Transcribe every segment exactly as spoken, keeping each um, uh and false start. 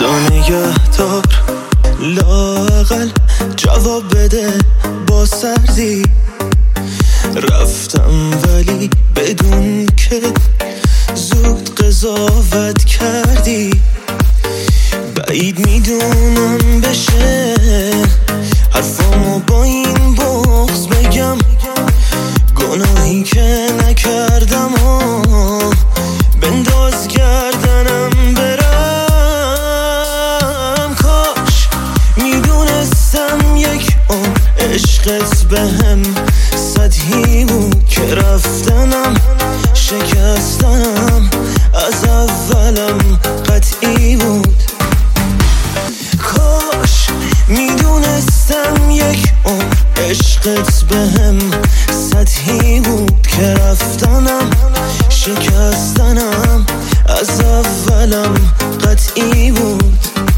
خدا نگهدار، لااقل جواب بده با سردی. رفتم ولی بدون که زود قضاوت کردی. بعید میدونم بشه حرفامو با این بغض بگم، گناهی که نکردم و بنداز گردنم برم. کاش میدونستم یک عمر عشقت بهم سطحی بود که رفتنم شکستنم از اولم قطعی بود. کاش میدونستم یک عمر عشقت بهم سطحی بود که رفتنم شکستنم از اولم قطعی بود.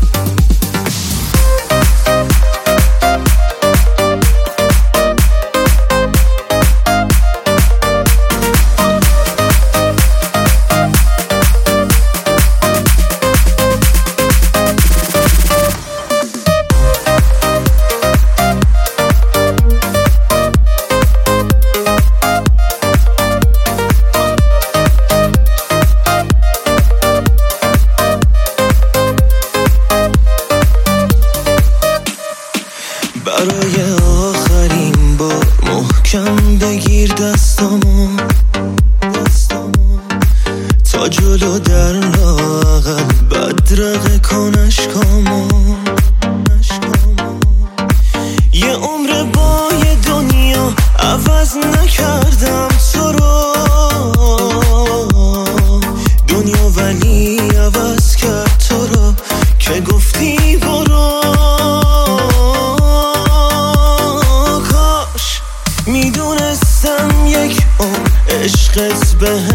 برای آخرین بار محکم بگیر دستامو، تا جلو در لااقل بدرقه کن اشکامو. یه عمر با یه دنیا عوض نکردم تو رو، دنیا ولی عوض کرد تو رو که گفتی برو. میدونستم یک عمر عشقت بهم